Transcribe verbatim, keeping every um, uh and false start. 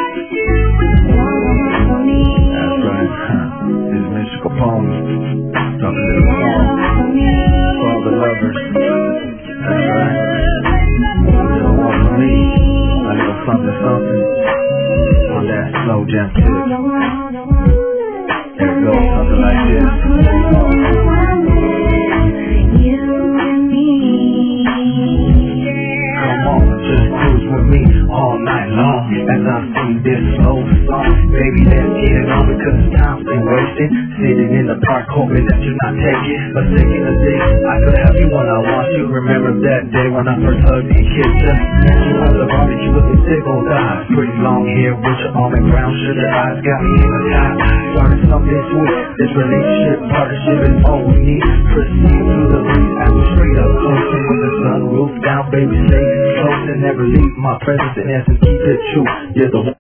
That's right. This mystical poem. Talking to the song. For all the lovers. That's right. You don't want for me. A little something, something. On that slow jam tip. There it goes, something like this. All night long, as I sing this slow song. Baby, let's get it on because time's been wasted. Sitting in the park hoping that you're not taking a second a day. I could have you when I want you. Remember that day when I first hugged and kissed you. You on the bar that you looking sick, old eyes. Pretty long hair with your almond brown sugar eyes. Got me in the top. Started something sweet. This relationship, partnership is all we need. Proceed through the breeze as we straight up closing with the sunroof down. Baby, stay close and never leave my presence. In essence, keep it true. You're the one.